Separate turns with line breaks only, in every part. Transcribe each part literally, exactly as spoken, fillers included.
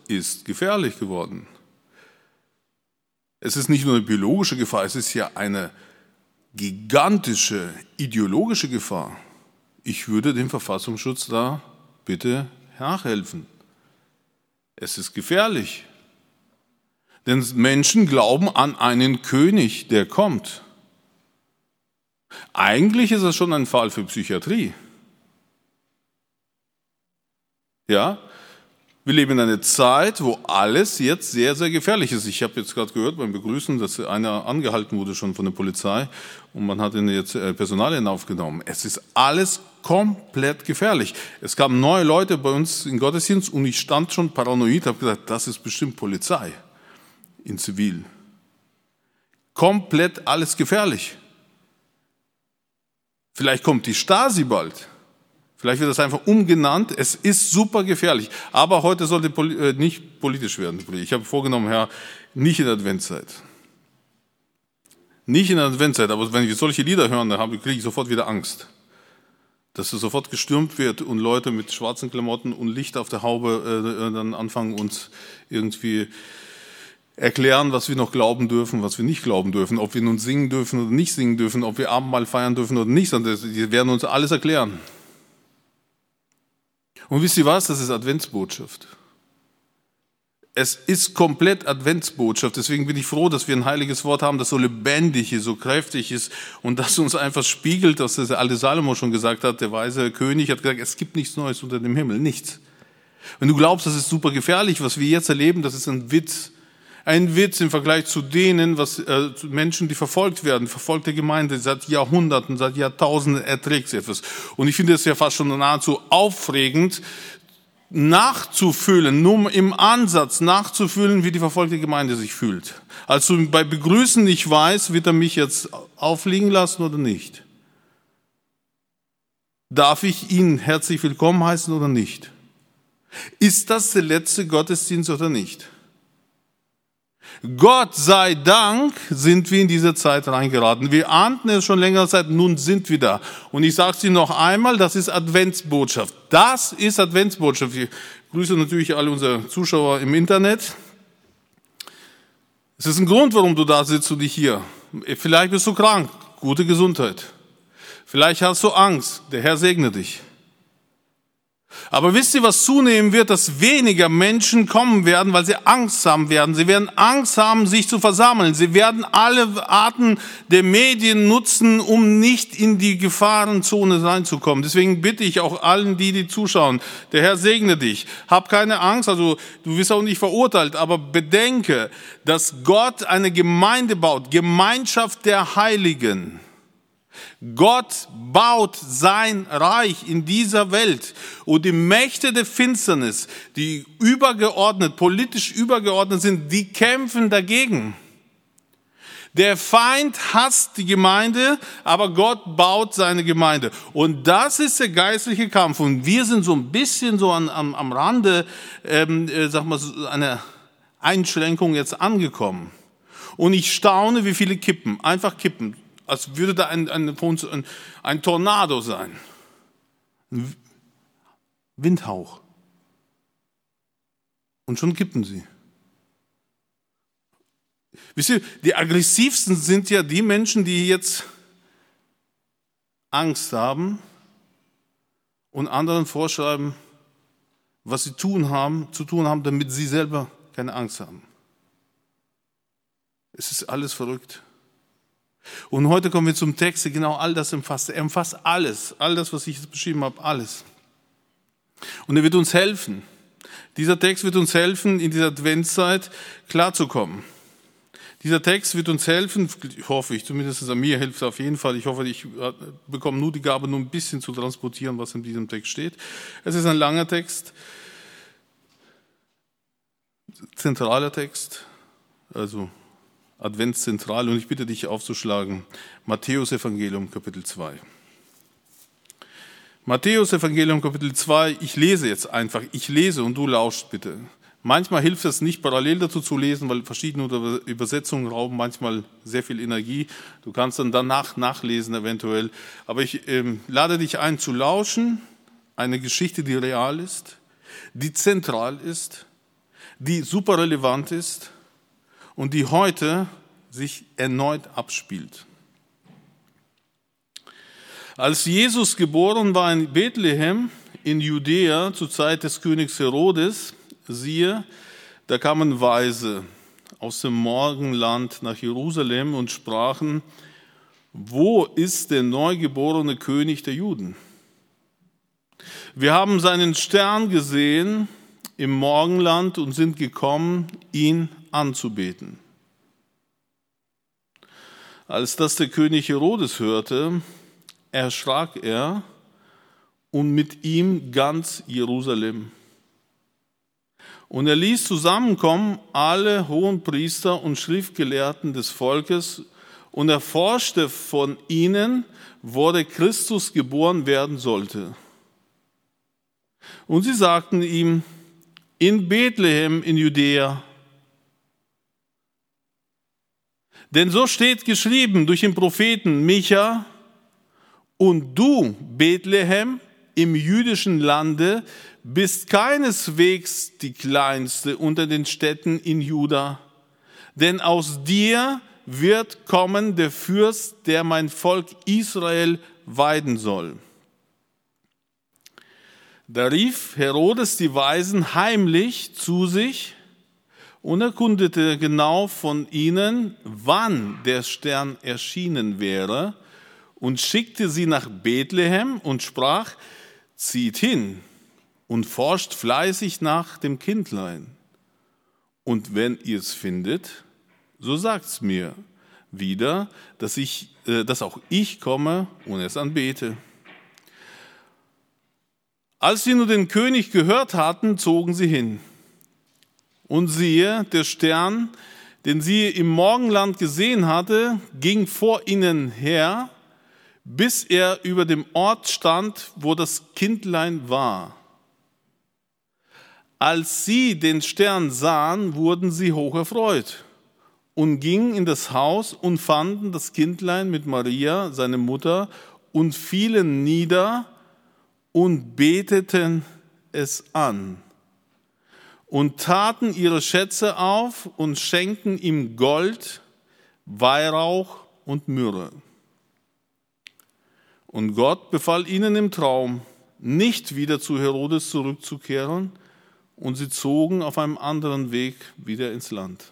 ist gefährlich geworden. Es ist nicht nur eine biologische Gefahr, es ist ja eine gigantische ideologische Gefahr. Ich würde dem Verfassungsschutz da bitte nachhelfen. Es ist gefährlich. Denn Menschen glauben an einen König, der kommt. Eigentlich ist das schon ein Fall für Psychiatrie. Ja, wir leben in einer Zeit, wo alles jetzt sehr, sehr gefährlich ist. Ich habe jetzt gerade gehört beim Begrüßen, dass einer angehalten wurde schon von der Polizei und man hat ihn jetzt Personalien aufgenommen. Es ist alles komplett gefährlich. Es kamen neue Leute bei uns im Gottesdienst und ich stand schon paranoid, habe gesagt, das ist bestimmt Polizei in Zivil. Komplett alles gefährlich. Vielleicht kommt die Stasi bald. Vielleicht wird das einfach umgenannt. Es ist super gefährlich. Aber heute sollte poli- äh, nicht politisch werden. Ich habe vorgenommen, Herr, nicht in der Adventszeit. Nicht in der Adventszeit. Aber wenn wir solche Lieder hören, dann kriege ich sofort wieder Angst. Dass es sofort gestürmt wird und Leute mit schwarzen Klamotten und Licht auf der Haube äh, dann anfangen, uns irgendwie erklären, was wir noch glauben dürfen, was wir nicht glauben dürfen. Ob wir nun singen dürfen oder nicht singen dürfen, ob wir Abendmahl feiern dürfen oder nicht. Die werden uns alles erklären. Und wisst ihr was? Das ist Adventsbotschaft. Es ist komplett Adventsbotschaft. Deswegen bin ich froh, dass wir ein heiliges Wort haben, das so lebendig ist, so kräftig ist und das uns einfach spiegelt, was der alte Salomo schon gesagt hat. Der weise König hat gesagt, es gibt nichts Neues unter dem Himmel. Nichts. Wenn du glaubst, das ist super gefährlich, was wir jetzt erleben, das ist ein Witz. Ein Witz im Vergleich zu denen, was äh, Menschen, die verfolgt werden, verfolgte Gemeinde seit Jahrhunderten, seit Jahrtausenden erträgt sie etwas. Und ich finde es ja fast schon nahezu aufregend, nachzufühlen, nur im Ansatz nachzufühlen, wie die verfolgte Gemeinde sich fühlt. Als du bei Begrüßen nicht weißt, wird er mich jetzt aufliegen lassen oder nicht? Darf ich ihn herzlich willkommen heißen oder nicht? Ist das der letzte Gottesdienst oder nicht? Gott sei Dank sind wir in diese Zeit reingeraten. Wir ahnten es schon längere Zeit, nun sind wir da. Und ich sage es Ihnen noch einmal, das ist Adventsbotschaft. Das ist Adventsbotschaft. Ich grüße natürlich alle unsere Zuschauer im Internet. Es ist ein Grund, warum du da sitzt und dich hier. Vielleicht bist du krank, gute Gesundheit. Vielleicht hast du Angst, der Herr segne dich. Aber wisst ihr, was zunehmen wird, dass weniger Menschen kommen werden, weil sie Angst haben werden. Sie werden Angst haben, sich zu versammeln. Sie werden alle Arten der Medien nutzen, um nicht in die Gefahrenzone reinzukommen. Deswegen bitte ich auch allen, die, die zuschauen, der Herr segne dich. Hab keine Angst, also du wirst auch nicht verurteilt, aber bedenke, dass Gott eine Gemeinde baut, Gemeinschaft der Heiligen. Gott baut sein Reich in dieser Welt und die Mächte der Finsternis, die übergeordnet, politisch übergeordnet sind, die kämpfen dagegen. Der Feind hasst die Gemeinde, aber Gott baut seine Gemeinde. Und das ist der geistliche Kampf. Und wir sind so ein bisschen so an, am, am Rande, ähm, äh, sag mal, so einer Einschränkung jetzt angekommen. Und ich staune, wie viele kippen, einfach kippen. Als würde da ein, ein, ein, ein Tornado sein. Ein Windhauch. Und schon kippen sie. Wisst ihr, die aggressivsten sind ja die Menschen, die jetzt Angst haben und anderen vorschreiben, was sie tun haben, zu tun haben, damit sie selber keine Angst haben. Es ist alles verrückt. Und heute kommen wir zum Text, der genau all das umfasst. Er umfasst alles, all das, was ich jetzt beschrieben habe, alles. Und er wird uns helfen. Dieser Text wird uns helfen, in dieser Adventszeit klarzukommen. Dieser Text wird uns helfen, hoffe ich, zumindest an mir hilft es auf jeden Fall. Ich hoffe, ich bekomme nur die Gabe, nur ein bisschen zu transportieren, was in diesem Text steht. Es ist ein langer Text, zentraler Text, also Adventszentral, und ich bitte dich aufzuschlagen, Matthäus Evangelium Kapitel zwei. Matthäus Evangelium Kapitel zwei, ich lese jetzt einfach, ich lese und du lauschst bitte. Manchmal hilft es nicht, parallel dazu zu lesen, weil verschiedene Übersetzungen rauben manchmal sehr viel Energie. Du kannst dann danach nachlesen eventuell. Aber ich ähm, lade dich ein zu lauschen, eine Geschichte, die real ist, die zentral ist, die super relevant ist und die heute sich erneut abspielt. Als Jesus geboren war in Bethlehem in Judäa zur Zeit des Königs Herodes, siehe, da kamen Weise aus dem Morgenland nach Jerusalem und sprachen: Wo ist der neugeborene König der Juden? Wir haben seinen Stern gesehen im Morgenland und sind gekommen, ihn anzubeten. Als das der König Herodes hörte, erschrak er und mit ihm ganz Jerusalem. Und er ließ zusammenkommen alle Hohenpriester und Schriftgelehrten des Volkes und erforschte von ihnen, wo der Christus geboren werden sollte. Und sie sagten ihm: In Bethlehem in Judäa. Denn so steht geschrieben durch den Propheten Micha: Und du, Bethlehem, im jüdischen Lande, bist keineswegs die kleinste unter den Städten in Juda, denn aus dir wird kommen der Fürst, der mein Volk Israel weiden soll. Da rief Herodes die Weisen heimlich zu sich und erkundete genau von ihnen, wann der Stern erschienen wäre, und schickte sie nach Bethlehem und sprach: Zieht hin und forscht fleißig nach dem Kindlein. Und wenn ihr es findet, so sagt's mir wieder, dass ich, äh, dass auch ich komme und es anbete. Als sie nun den König gehört hatten, zogen sie hin. Und siehe, der Stern, den sie im Morgenland gesehen hatte, ging vor ihnen her, bis er über dem Ort stand, wo das Kindlein war. Als sie den Stern sahen, wurden sie hoch erfreut und gingen in das Haus und fanden das Kindlein mit Maria, seine Mutter, und fielen nieder und beteten es an und taten ihre Schätze auf und schenkten ihm Gold, Weihrauch und Myrrhe. Und Gott befahl ihnen im Traum, nicht wieder zu Herodes zurückzukehren, und sie zogen auf einem anderen Weg wieder ins Land.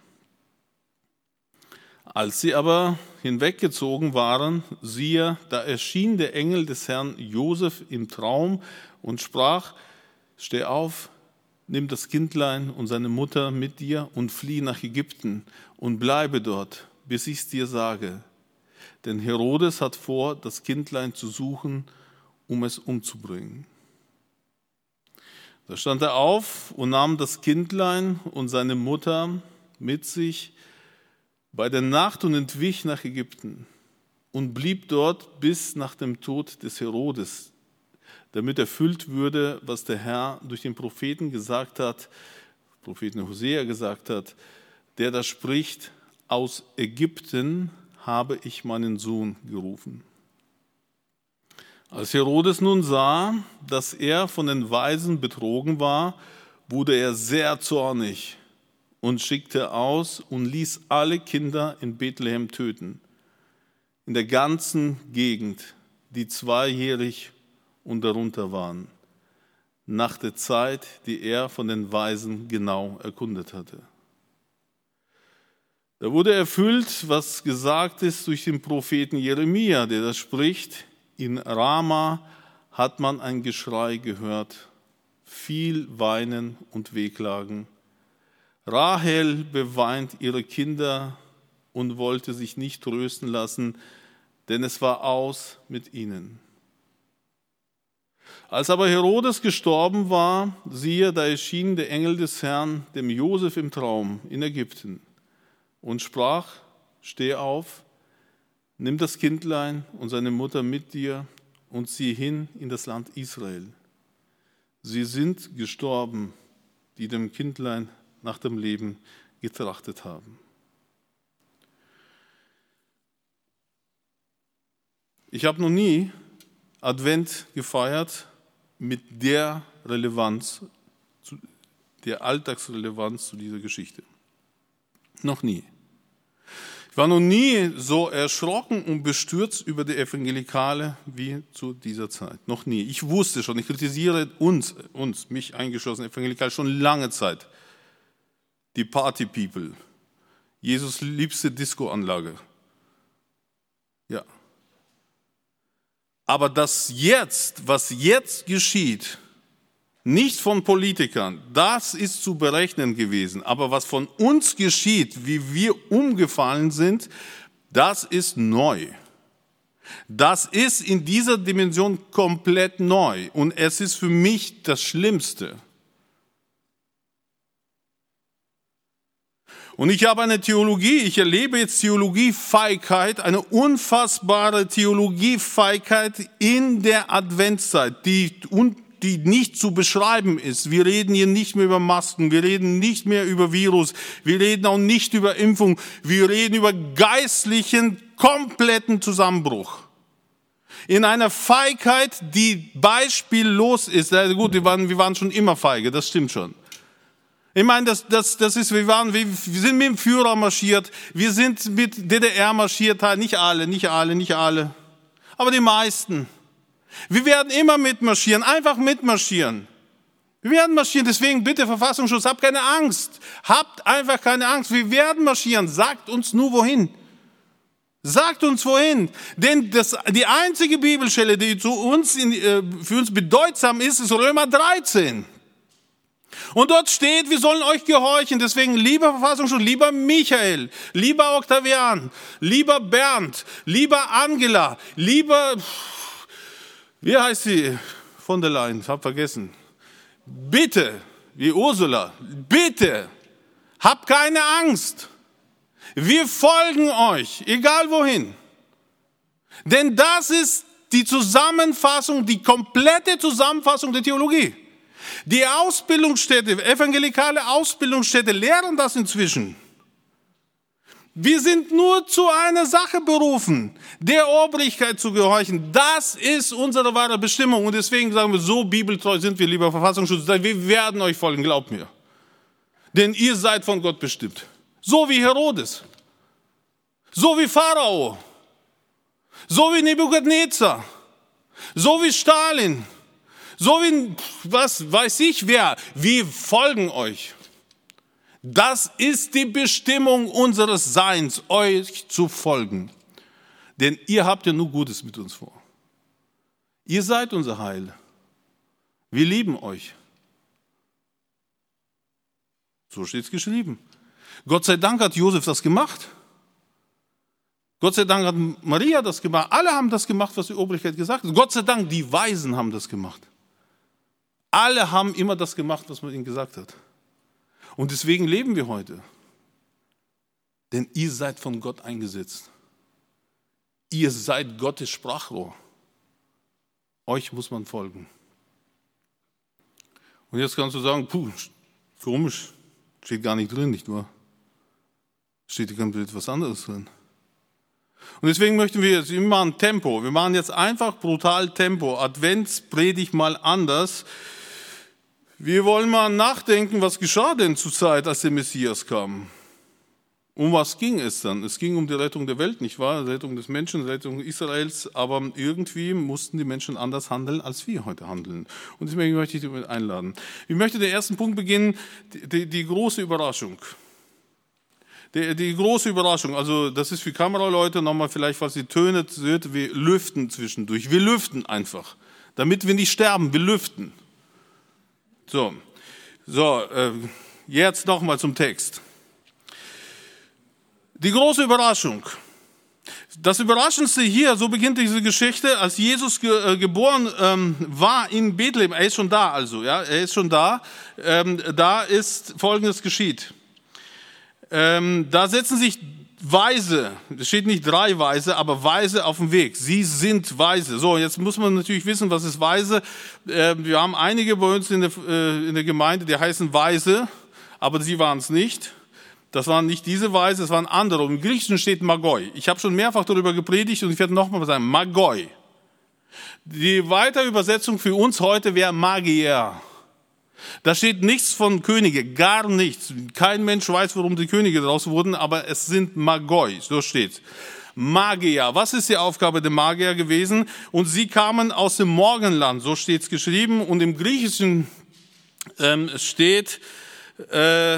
Als sie aber hinweggezogen waren, siehe, da erschien der Engel des Herrn Josef im Traum und sprach: Steh auf, nimm das Kindlein und seine Mutter mit dir und flieh nach Ägypten und bleibe dort, bis ich es dir sage. Denn Herodes hat vor, das Kindlein zu suchen, um es umzubringen. Da stand er auf und nahm das Kindlein und seine Mutter mit sich bei der Nacht und entwich nach Ägypten und blieb dort bis nach dem Tod des Herodes, damit erfüllt würde, was der Herr durch den Propheten gesagt hat, Propheten Hosea gesagt hat, der da spricht: Aus Ägypten habe ich meinen Sohn gerufen. Als Herodes nun sah, dass er von den Weisen betrogen war, wurde er sehr zornig und schickte aus und ließ alle Kinder in Bethlehem töten, in der ganzen Gegend, die zweijährig und darunter waren, nach der Zeit, die er von den Weisen genau erkundet hatte. Da wurde erfüllt, was gesagt ist durch den Propheten Jeremia, der das spricht: In Rama hat man ein Geschrei gehört, viel Weinen und Wehklagen. Rahel beweint ihre Kinder und wollte sich nicht trösten lassen, denn es war aus mit ihnen. Als aber Herodes gestorben war, siehe, da erschien der Engel des Herrn dem Josef im Traum in Ägypten und sprach: Steh auf, nimm das Kindlein und seine Mutter mit dir und zieh hin in das Land Israel. Sie sind gestorben, die dem Kindlein nach dem Leben getrachtet haben. Ich habe noch nie Advent gefeiert mit der Relevanz, der Alltagsrelevanz zu dieser Geschichte. Noch nie. Ich war noch nie so erschrocken und bestürzt über die Evangelikale wie zu dieser Zeit. Noch nie. Ich wusste schon, ich kritisiere uns, uns, mich eingeschlossen, Evangelikal, schon lange Zeit. Die Party-People. Jesus liebste Disco-Anlage. Ja. Aber das jetzt, was jetzt geschieht, nicht von Politikern, das ist zu berechnen gewesen. Aber was von uns geschieht, wie wir umgefallen sind, das ist neu. Das ist in dieser Dimension komplett neu. Und es ist für mich das Schlimmste. Und ich habe eine Theologie, ich erlebe jetzt Theologiefeigheit, eine unfassbare Theologiefeigheit in der Adventszeit, die und die nicht zu beschreiben ist. Wir reden hier nicht mehr über Masken, wir reden nicht mehr über Virus, wir reden auch nicht über Impfung, wir reden über geistlichen, kompletten Zusammenbruch. In einer Feigheit, die beispiellos ist. Also gut, wir waren, wir waren schon immer feige, das stimmt schon. Ich meine, das, das, das ist, wir waren, wir, wir sind mit dem Führer marschiert, wir sind mit D D R marschiert, nicht alle, nicht alle, nicht alle, aber die meisten. Wir werden immer mitmarschieren, einfach mitmarschieren. Wir werden marschieren, deswegen bitte Verfassungsschutz, habt keine Angst. Habt einfach keine Angst, wir werden marschieren. Sagt uns nur wohin. Sagt uns wohin. Denn das, die einzige Bibelstelle, die zu uns in, für uns bedeutsam ist, ist Römer dreizehn. Und dort steht, wir sollen euch gehorchen. Deswegen, lieber Verfassungsschutz, lieber Michael, lieber Octavian, lieber Bernd, lieber Angela, lieber... Wie heißt sie? Von der Leyen, ich habe vergessen. Bitte, wie Ursula, bitte, habt keine Angst. Wir folgen euch, egal wohin. Denn das ist die Zusammenfassung, die komplette Zusammenfassung der Theologie. Die Ausbildungsstätte, evangelikale Ausbildungsstätte lehren das inzwischen. Wir sind nur zu einer Sache berufen, der Obrigkeit zu gehorchen. Das ist unsere wahre Bestimmung. Und deswegen sagen wir, so bibeltreu sind wir, lieber Verfassungsschutz. Wir werden euch folgen, glaubt mir. Denn ihr seid von Gott bestimmt. So wie Herodes. So wie Pharao. So wie Nebukadnezar. So wie Stalin. So wie, was weiß ich wer. Wir folgen euch. Das ist die Bestimmung unseres Seins, euch zu folgen. Denn ihr habt ja nur Gutes mit uns vor. Ihr seid unser Heil. Wir lieben euch. So steht es geschrieben. Gott sei Dank hat Josef das gemacht. Gott sei Dank hat Maria das gemacht. Alle haben das gemacht, was die Obrigkeit gesagt hat. Gott sei Dank, die Weisen haben das gemacht. Alle haben immer das gemacht, was man ihnen gesagt hat. Und deswegen leben wir heute. Denn ihr seid von Gott eingesetzt. Ihr seid Gottes Sprachrohr. Euch muss man folgen. Und jetzt kannst du sagen, puh, komisch, steht gar nicht drin, nicht wahr? Steht komplett was anderes drin. Und deswegen möchten wir jetzt, wir machen Tempo. Wir machen jetzt einfach brutal Tempo. Adventspredigt mal anders. Wir wollen mal nachdenken, was geschah denn zur Zeit, als der Messias kam. Um was ging es dann? Es ging um die Rettung der Welt, nicht wahr? Rettung des Menschen, Rettung Israels. Aber irgendwie mussten die Menschen anders handeln, als wir heute handeln. Und deswegen möchte ich dich einladen. Ich möchte den ersten Punkt beginnen, die, die, die große Überraschung. Die, die große Überraschung, also das ist für Kameraleute nochmal vielleicht, falls ihr Töne hört, wir lüften zwischendurch. Wir lüften einfach, damit wir nicht sterben, wir lüften. So, so äh, jetzt nochmal zum Text. Die große Überraschung. Das Überraschendste hier, so beginnt diese Geschichte, als Jesus ge, äh, geboren ähm, war in Bethlehem. Er ist schon da also, ja, er ist schon da. Ähm, da ist Folgendes geschieht. Ähm, da setzen sich Weise, es steht nicht drei Weise, aber Weise auf dem Weg. Sie sind Weise. So, jetzt muss man natürlich wissen, was ist Weise. Äh, wir haben einige bei uns in der, äh, in der Gemeinde, die heißen Weise, aber sie waren es nicht. Das waren nicht diese Weise, es waren andere. Und im Griechischen steht Magoi. Ich habe schon mehrfach darüber gepredigt und ich werde nochmal sagen, Magoi. Die Weiterübersetzung für uns heute wäre Magier. Da steht nichts von Könige, gar nichts. Kein Mensch weiß, warum die Könige daraus wurden, aber es sind Magoi, so steht's. Magier, was ist die Aufgabe der Magier gewesen? Und sie kamen aus dem Morgenland, so steht's geschrieben. Und im Griechischen ähm, steht, äh, äh,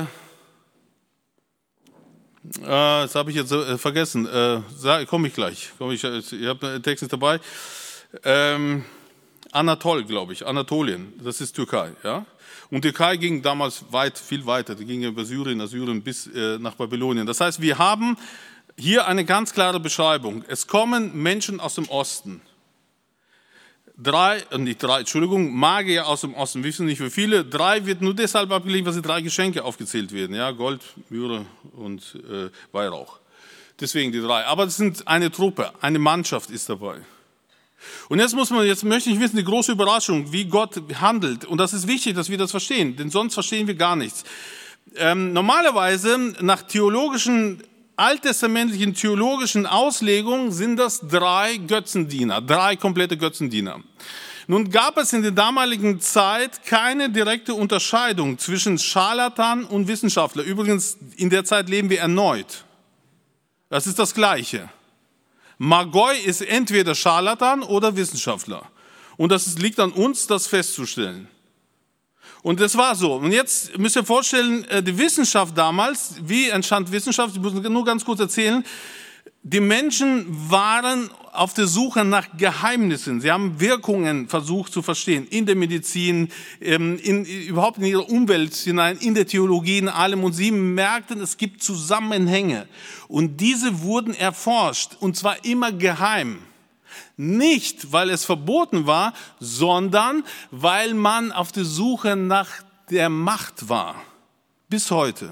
das habe ich jetzt äh, vergessen, äh, komme ich gleich, komm ich, ich habe einen Text nicht dabei. Ähm, Anatol, glaube ich, Anatolien, das ist Türkei, ja. Und Türkei ging damals weit, viel weiter. Die ging über Syrien, Assyrien bis äh, nach Babylonien. Das heißt, wir haben hier eine ganz klare Beschreibung. Es kommen Menschen aus dem Osten. Drei, äh, nicht drei, Entschuldigung, Magier aus dem Osten. Wir wissen nicht, wie viele. Drei wird nur deshalb abgelehnt, weil sie drei Geschenke aufgezählt werden. Ja, Gold, Myrrhe und äh, Weihrauch. Deswegen die drei. Aber es sind eine Truppe, eine Mannschaft ist dabei. Und jetzt muss man, jetzt möchte ich wissen, die große Überraschung, wie Gott handelt. Und das ist wichtig, dass wir das verstehen, denn sonst verstehen wir gar nichts. Ähm, normalerweise, nach theologischen, alttestamentlichen theologischen Auslegungen sind das drei Götzendiener, drei komplette Götzendiener. Nun gab es in der damaligen Zeit keine direkte Unterscheidung zwischen Scharlatan und Wissenschaftler. Übrigens, in der Zeit leben wir erneut. Das ist das Gleiche. Magoi ist entweder Scharlatan oder Wissenschaftler. Und das liegt an uns, das festzustellen. Und das war so. Und jetzt müsst ihr vorstellen, die Wissenschaft damals, wie entstand Wissenschaft? Ich muss nur ganz kurz erzählen. Die Menschen waren auf der Suche nach Geheimnissen. Sie haben Wirkungen versucht zu verstehen, in der Medizin, in, überhaupt in ihrer Umwelt hinein, in der Theologie, in allem. Und sie merkten, es gibt Zusammenhänge. Und diese wurden erforscht, und zwar immer geheim. Nicht, weil es verboten war, sondern weil man auf der Suche nach der Macht war. Bis heute.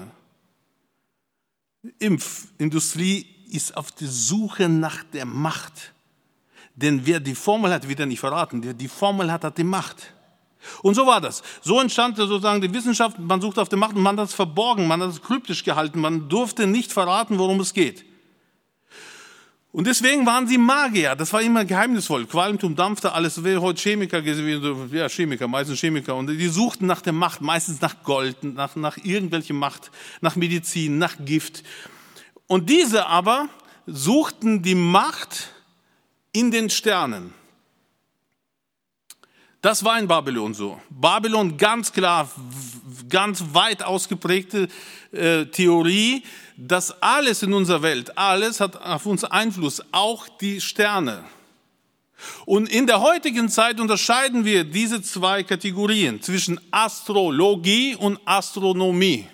Impfindustrie ist auf der Suche nach der Macht. Denn wer die Formel hat, wird er nicht verraten. Wer die Formel hat, hat die Macht. Und so war das. So entstand sozusagen die Wissenschaft, man suchte auf der Macht und man hat es verborgen, man hat es kryptisch gehalten, man durfte nicht verraten, worum es geht. Und deswegen waren sie Magier, das war immer geheimnisvoll. Qualmtum, dampfte, alles, wäre heute Chemiker gewesen, ja Chemiker, meistens Chemiker. Und die suchten nach der Macht, meistens nach Gold, nach, nach irgendwelche Macht, nach Medizin, nach Gift. Und diese aber suchten die Macht in den Sternen. Das war in Babylon so. Babylon ganz klar, ganz weit ausgeprägte äh, Theorie, dass alles in unserer Welt, alles hat auf uns Einfluss, auch die Sterne. Und in der heutigen Zeit unterscheiden wir diese zwei Kategorien zwischen Astrologie und Astronomie.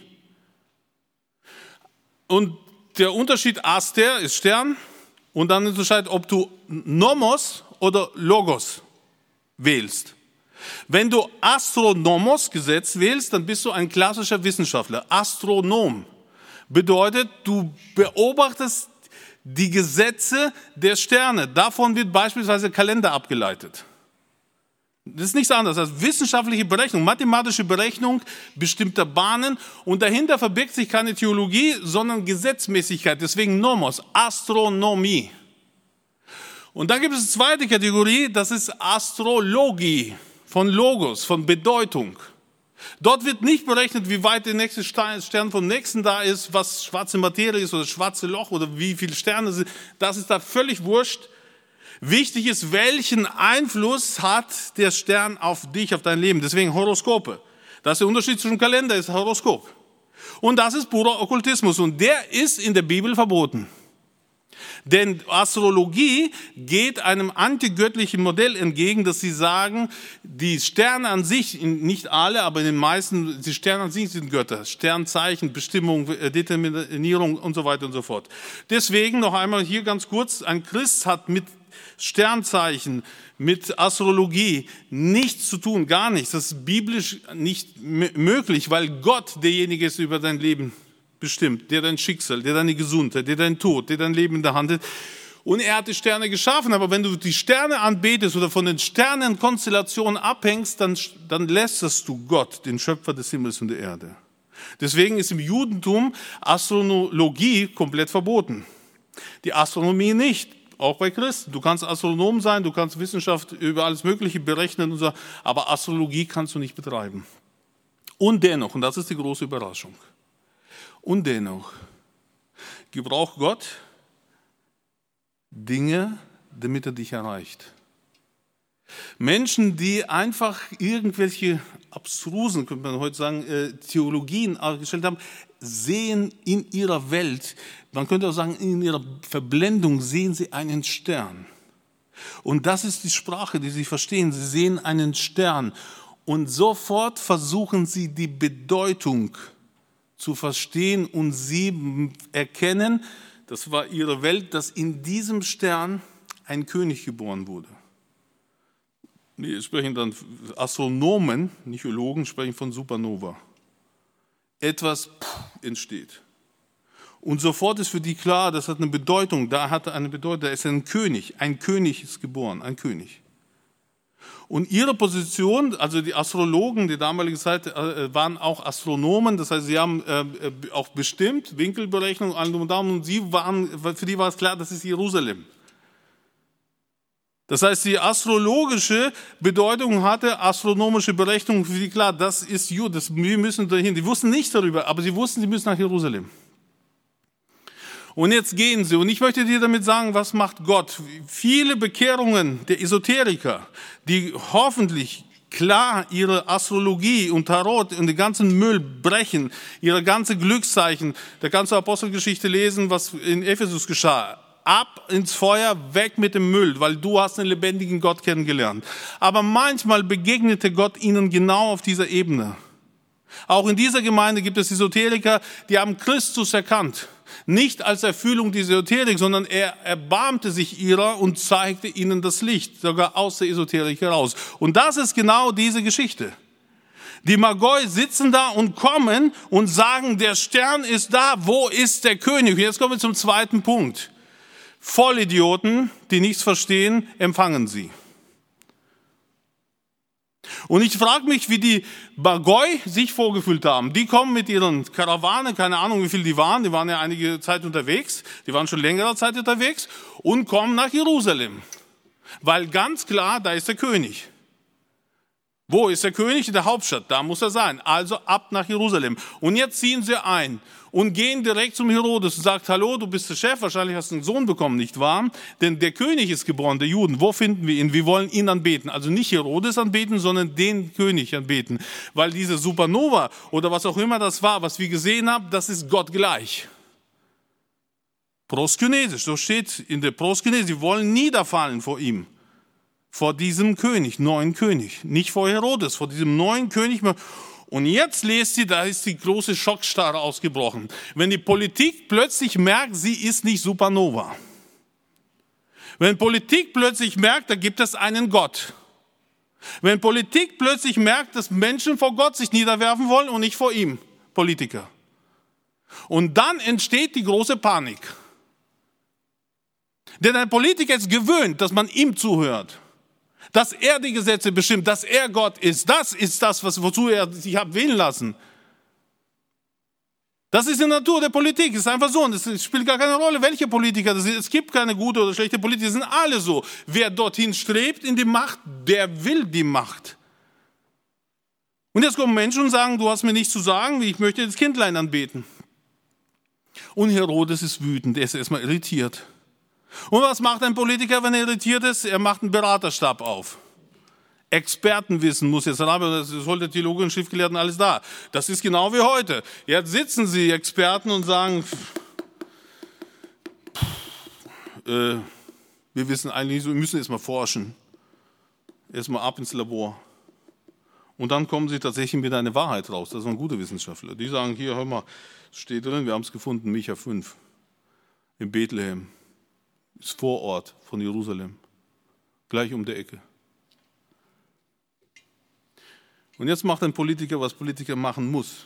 Und der Unterschied Aster ist Stern und dann unterscheidet, ob du Nomos oder Logos wählst. Wenn du Astronomos-Gesetz wählst, dann bist du ein klassischer Wissenschaftler. Astronom bedeutet, du beobachtest die Gesetze der Sterne. Davon wird beispielsweise Kalender abgeleitet. Das ist nichts anderes als wissenschaftliche Berechnung, mathematische Berechnung bestimmter Bahnen und dahinter verbirgt sich keine Theologie, sondern Gesetzmäßigkeit, deswegen Nomos, Astronomie. Und dann gibt es eine zweite Kategorie, das ist Astrologie, von Logos, von Bedeutung. Dort wird nicht berechnet, wie weit der nächste Stern vom nächsten da ist, was schwarze Materie ist oder schwarze Loch oder wie viele Sterne sind. Das ist da völlig wurscht. Wichtig ist, welchen Einfluss hat der Stern auf dich, auf dein Leben. Deswegen Horoskope. Das ist der Unterschied zwischen Kalender, ist Horoskop. Und das ist purer Okkultismus. Und der ist in der Bibel verboten. Denn Astrologie geht einem antigöttlichen Modell entgegen, dass sie sagen, die Sterne an sich, nicht alle, aber in den meisten, die Sterne an sich sind Götter. Sternzeichen, Bestimmung, Determinierung und so weiter und so fort. Deswegen noch einmal hier ganz kurz, ein Christ hat mit Sternzeichen, mit Astrologie nichts zu tun, gar nichts. Das ist biblisch nicht m- möglich, weil Gott derjenige ist, der über dein Leben bestimmt, der dein Schicksal, der deine Gesundheit, der dein Tod, der dein Leben in der Hand hat. Und er hat die Sterne geschaffen, aber wenn du die Sterne anbetest oder von den Sternenkonstellationen abhängst, dann, dann lästerst du Gott, den Schöpfer des Himmels und der Erde. Deswegen ist im Judentum Astrologie komplett verboten. Die Astronomie nicht. Auch bei Christen. Du kannst Astronom sein, du kannst Wissenschaft über alles Mögliche berechnen, und so, aber Astrologie kannst du nicht betreiben. Und dennoch, und das ist die große Überraschung, und dennoch gebraucht Gott Dinge, damit er dich erreicht. Menschen, die einfach irgendwelche abstrusen, könnte man heute sagen, äh, Theologien aufgestellt haben, sehen in ihrer Welt, man könnte auch sagen, in ihrer Verblendung sehen sie einen Stern. Und das ist die Sprache, die sie verstehen. Sie sehen einen Stern und sofort versuchen sie die Bedeutung zu verstehen und sie erkennen, das war ihre Welt, dass in diesem Stern ein König geboren wurde. Wir sprechen dann, Astronomen, nicht Geologen, sprechen von Supernova. Etwas entsteht. Und sofort ist für die klar, das hat eine Bedeutung, da hat er eine Bedeutung, da ist ein König, ein König ist geboren, ein König. Und ihre Position, also die Astrologen der damaligen Zeit waren auch Astronomen, das heißt, sie haben auch bestimmt, Winkelberechnung, allem und Daumen, und sie waren, für die war es klar, das ist Jerusalem. Das heißt, die astrologische Bedeutung hatte, astronomische Berechnung, für die klar, das ist Jude, wir müssen dahin. Die wussten nicht darüber, aber sie wussten, sie müssen nach Jerusalem. Und jetzt gehen sie. Und ich möchte dir damit sagen, was macht Gott? Viele Bekehrungen der Esoteriker, die hoffentlich klar ihre Astrologie und Tarot und den ganzen Müll brechen, ihre ganze Glückszeichen, der ganze Apostelgeschichte lesen, was in Ephesus geschah. Ab ins Feuer, weg mit dem Müll, weil du hast einen lebendigen Gott kennengelernt. Aber manchmal begegnete Gott ihnen genau auf dieser Ebene. Auch in dieser Gemeinde gibt es Esoteriker, die haben Christus erkannt. Nicht als Erfüllung dieser Esoterik, sondern er erbarmte sich ihrer und zeigte ihnen das Licht, sogar aus der Esoterik heraus. Und das ist genau diese Geschichte. Die Magoi sitzen da und kommen und sagen, der Stern ist da, wo ist der König? Und jetzt kommen wir zum zweiten Punkt. Vollidioten, die nichts verstehen, empfangen sie. Und ich frage mich, wie die Magoi sich vorgefühlt haben. Die kommen mit ihren Karawanen, keine Ahnung, wie viel die waren, die waren ja einige Zeit unterwegs, die waren schon längere Zeit unterwegs und kommen nach Jerusalem. Weil ganz klar, da ist der König. Wo ist der König? In der Hauptstadt, da muss er sein. Also ab nach Jerusalem. Und jetzt ziehen sie ein und gehen direkt zum Herodes und sagt, hallo, du bist der Chef, wahrscheinlich hast du einen Sohn bekommen, nicht wahr? Denn der König ist geboren, der Juden. Wo finden wir ihn? Wir wollen ihn anbeten. Also nicht Herodes anbeten, sondern den König anbeten. Weil diese Supernova oder was auch immer das war, was wir gesehen haben, das ist Gott gleich. Proskynesisch, so steht in der Proskynese, sie wollen niederfallen vor ihm. Vor diesem König, neuen König. Nicht vor Herodes, vor diesem neuen König. Und jetzt lest sie, da ist die große Schockstarre ausgebrochen. Wenn die Politik plötzlich merkt, sie ist nicht Supernova. Wenn Politik plötzlich merkt, da gibt es einen Gott. Wenn Politik plötzlich merkt, dass Menschen vor Gott sich niederwerfen wollen und nicht vor ihm, Politiker. Und dann entsteht die große Panik. Denn ein Politiker ist gewöhnt, dass man ihm zuhört. Dass er die Gesetze bestimmt, dass er Gott ist. Das ist das, was, wozu er sich hat wählen lassen. Das ist die Natur der Politik. Es ist einfach so. Und es spielt gar keine Rolle, welche Politiker das sind. Es gibt keine gute oder schlechte Politiker. Es sind alle so. Wer dorthin strebt in die Macht, der will die Macht. Und jetzt kommen Menschen und sagen, du hast mir nichts zu sagen, ich möchte das Kindlein anbeten. Und Herodes ist wütend. Er ist erstmal irritiert. Und was macht ein Politiker, wenn er irritiert ist? Er macht einen Beraterstab auf. Expertenwissen muss jetzt rein, das ist heute Theologen, Schriftgelehrten, alles da. Das ist genau wie heute. Jetzt sitzen sie Experten und sagen, äh, wir wissen eigentlich nicht so, wir müssen erstmal forschen. Erstmal ab ins Labor. Und dann kommen sie tatsächlich mit einer Wahrheit raus. Das sind gute Wissenschaftler. Die sagen, hier, hör mal, es steht drin, wir haben es gefunden, Micha fünf, in Bethlehem. Ist Vorort von Jerusalem, gleich um die Ecke. Und jetzt macht ein Politiker, was Politiker machen muss.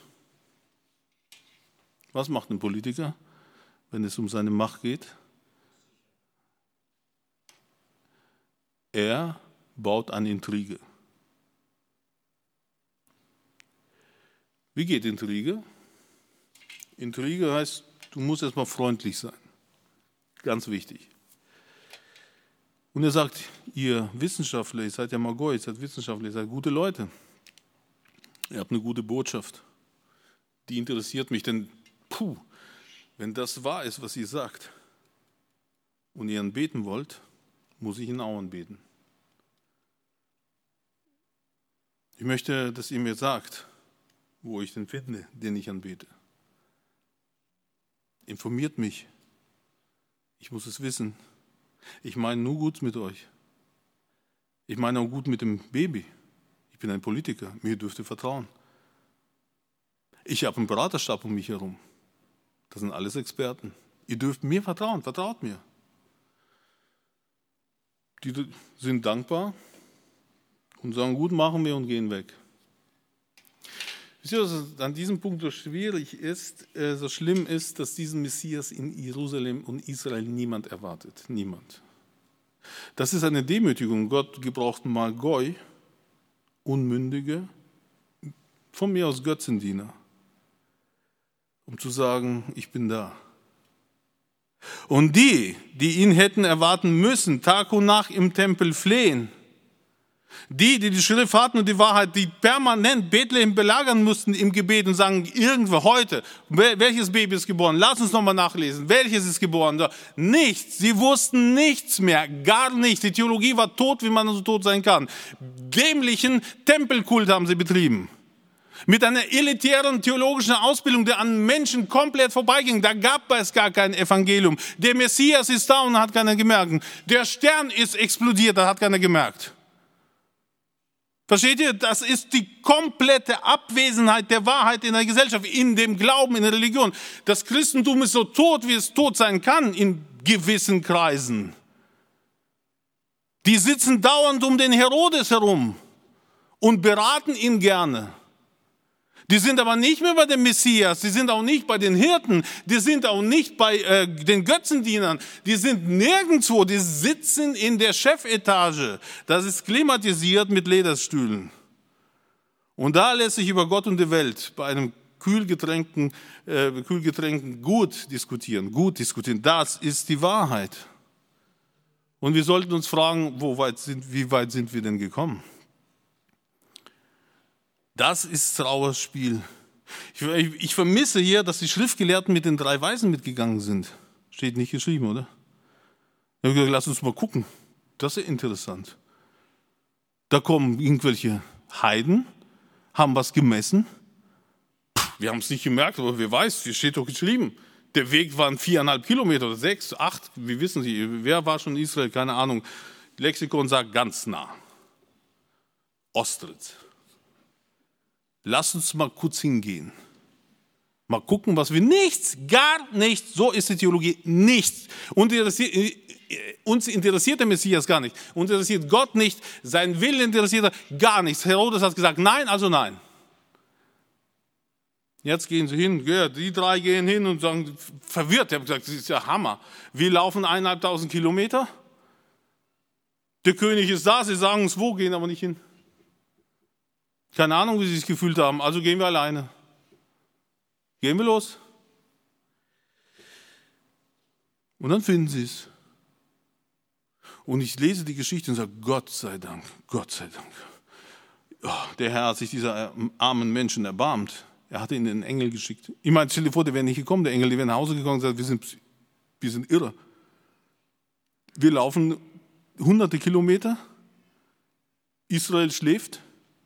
Was macht ein Politiker, wenn es um seine Macht geht? Er baut eine Intrige. Wie geht Intrige? Intrige heißt, du musst erstmal freundlich sein. Ganz wichtig. Und er sagt, ihr Wissenschaftler, ihr seid ja Magoi, ihr seid Wissenschaftler, ihr seid gute Leute. Ihr habt eine gute Botschaft. Die interessiert mich, denn puh, wenn das wahr ist, was ihr sagt, und ihr ihn beten wollt, muss ich ihn auch anbeten. Ich möchte, dass ihr mir sagt, wo ich den finde, den ich anbete. Informiert mich. Ich muss es wissen. Ich meine nur gut mit euch. Ich meine auch gut mit dem Baby. Ich bin ein Politiker. Mir dürft ihr vertrauen. Ich habe einen Beraterstab um mich herum. Das sind alles Experten. Ihr dürft mir vertrauen. Vertraut mir. Die sind dankbar und sagen, gut, machen wir und gehen weg. Wisst ihr, was an diesem Punkt so schwierig ist, äh, so schlimm ist, dass diesen Messias in Jerusalem und Israel niemand erwartet. Niemand. Das ist eine Demütigung. Gott gebraucht Magoi, Unmündige, von mir aus Götzendiener, um zu sagen, ich bin da. Und die, die ihn hätten erwarten müssen, Tag und Nacht im Tempel flehen, die, die die Schrift hatten und die Wahrheit, die permanent Bethlehem belagern mussten im Gebet und sagen, irgendwo heute, welches Baby ist geboren? Lass uns nochmal nachlesen. Welches ist geboren? Nichts. Sie wussten nichts mehr. Gar nichts. Die Theologie war tot, wie man so tot sein kann. Dämlichen Tempelkult haben sie betrieben. Mit einer elitären theologischen Ausbildung, der an Menschen komplett vorbeiging. Da gab es gar kein Evangelium. Der Messias ist da und hat keiner gemerkt. Der Stern ist explodiert, da hat keiner gemerkt. Versteht ihr? Das ist die komplette Abwesenheit der Wahrheit in der Gesellschaft, in dem Glauben, in der Religion. Das Christentum ist so tot, wie es tot sein kann in gewissen Kreisen. Die sitzen dauernd um den Herodes herum und beraten ihn gerne. Die sind aber nicht mehr bei dem Messias, die sind auch nicht bei den Hirten, die sind auch nicht bei äh, den Götzendienern, die sind nirgendwo, die sitzen in der Chefetage. Das ist klimatisiert mit Lederstühlen. Und da lässt sich über Gott und die Welt bei einem Kühlgetränken, äh, Kühlgetränken gut diskutieren, gut diskutieren. Das ist die Wahrheit. Und wir sollten uns fragen, wo weit sind, wie weit sind wir denn gekommen? Das ist Trauerspiel. Ich, ich, ich vermisse hier, dass die Schriftgelehrten mit den drei Weisen mitgegangen sind. Steht nicht geschrieben, oder? Ich habe gesagt, lass uns mal gucken. Das ist interessant. Da kommen irgendwelche Heiden, haben was gemessen. Puh, wir haben es nicht gemerkt, aber wer weiß, hier steht doch geschrieben. Der Weg waren viereinhalb Kilometer oder sechs, acht. Wie wissen Sie, wer war schon in Israel? Keine Ahnung. Lexikon sagt ganz nah. Ostritz. Lass uns mal kurz hingehen. Mal gucken, was wir nichts, gar nichts, so ist die Theologie, nichts. Und uns interessiert der Messias gar nicht. Uns interessiert Gott nicht, sein Wille interessiert er gar nichts. Herodes hat gesagt, nein, also nein. Jetzt gehen sie hin, ja, die drei gehen hin und sagen, verwirrt, er hat gesagt, das ist ja Hammer. Wir laufen eineinhalbtausend Kilometer. Der König ist da, sie sagen uns wo, gehen aber nicht hin. Keine Ahnung, wie sie sich gefühlt haben, also gehen wir alleine. Gehen wir los. Und dann finden sie es. Und ich lese die Geschichte und sage, Gott sei Dank, Gott sei Dank. Oh, der Herr hat sich dieser armen Menschen erbarmt. Er hatte ihnen einen Engel geschickt. Ich meine, stell dir vor, der wäre nicht gekommen, der Engel, die wäre nach Hause gekommen und gesagt, wir sind, wir sind irre. Wir laufen hunderte Kilometer, Israel schläft,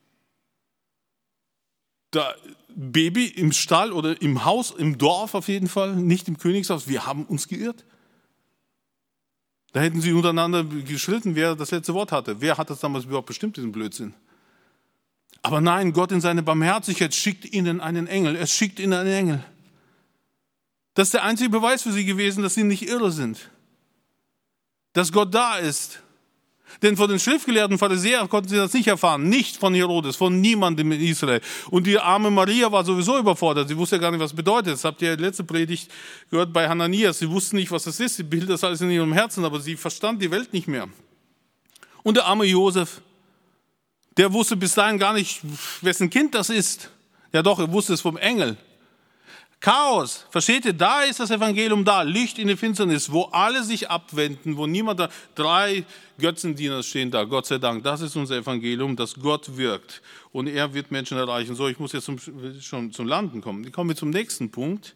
da Baby im Stall oder im Haus, im Dorf auf jeden Fall, nicht im Königshaus. Wir haben uns geirrt. Da hätten sie untereinander geschritten, wer das letzte Wort hatte. Wer hat das damals überhaupt bestimmt, diesen Blödsinn? Aber nein, Gott in seine Barmherzigkeit schickt ihnen einen Engel. Er schickt ihnen einen Engel. Das ist der einzige Beweis für sie gewesen, dass sie nicht irre sind. Dass Gott da ist. Denn von den schriftgelehrten Pharisäern konnten sie das nicht erfahren. Nicht von Herodes, von niemandem in Israel. Und die arme Maria war sowieso überfordert. Sie wusste ja gar nicht, was das bedeutet. Das habt ihr ja die letzte Predigt gehört bei Hananias. Sie wusste nicht, was das ist. Sie behielt das alles in ihrem Herzen, aber sie verstand die Welt nicht mehr. Und der arme Josef, der wusste bis dahin gar nicht, wessen Kind das ist. Ja doch, er wusste es vom Engel. Chaos, versteht ihr, da ist das Evangelium da, Licht in der Finsternis, wo alle sich abwenden, wo niemand da, drei Götzendiener stehen da, Gott sei Dank, das ist unser Evangelium, dass Gott wirkt und er wird Menschen erreichen. So, ich muss jetzt zum, schon zum Landen kommen. Ich komme zum nächsten Punkt,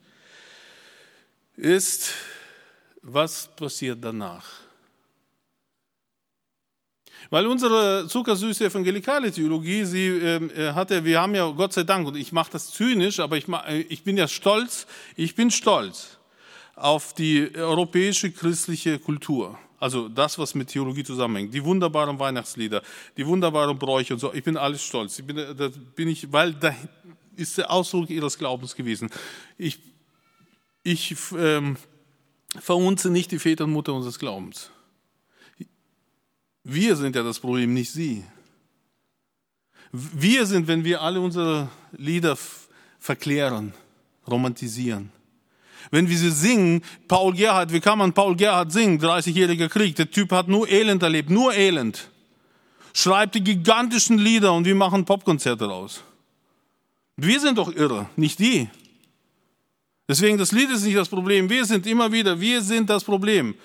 ist, was passiert danach? Weil unsere zuckersüße evangelikale Theologie, sie äh, hatte, wir haben ja Gott sei Dank, und ich mache das zynisch, aber ich, ich bin ja stolz, ich bin stolz auf die europäische christliche Kultur. Also das, was mit Theologie zusammenhängt. Die wunderbaren Weihnachtslieder, die wunderbaren Bräuche und so. Ich bin alles stolz. Ich bin, da bin ich, weil da ist der Ausdruck ihres Glaubens gewesen. Ich, ich ähm, verunze nicht die Väter und Mutter unseres Glaubens. Wir sind ja das Problem, nicht sie. Wir sind, wenn wir alle unsere Lieder verklären, romantisieren. Wenn wir sie singen, Paul Gerhardt, wie kann man Paul Gerhardt singen, dreißigjähriger Krieg, der Typ hat nur Elend erlebt, nur Elend. Schreibt die gigantischen Lieder und wir machen Popkonzerte raus. Wir sind doch irre, nicht die. Deswegen, das Lied ist nicht das Problem, wir sind immer wieder, wir sind das Problem.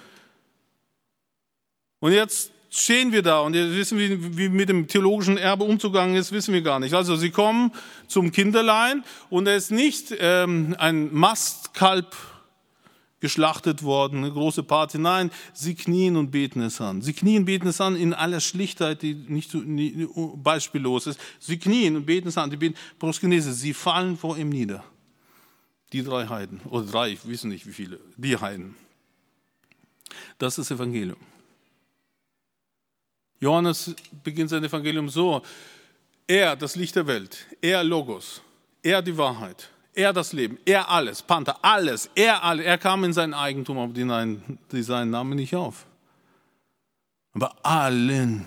Und jetzt stehen wir da und jetzt wissen wir, wie mit dem theologischen Erbe umzugangen ist, wissen wir gar nicht. Also sie kommen zum Kinderlein und er ist nicht ähm, ein Mastkalb geschlachtet worden, eine große Party. Nein, sie knien und beten es an. Sie knien und beten es an in aller Schlichtheit, die nicht, nicht beispiellos ist. Sie knien und beten es an. Die beten Proskenese. Sie fallen vor ihm nieder. Die drei Heiden, oder drei, ich weiß nicht wie viele, die Heiden. Das ist das Evangelium. Johannes beginnt sein Evangelium so, er, das Licht der Welt, er Logos, er die Wahrheit, er das Leben, er alles, Panther, alles, er alles, er kam in sein Eigentum, aber die, nein, die seinen Namen nicht auf. Aber allen,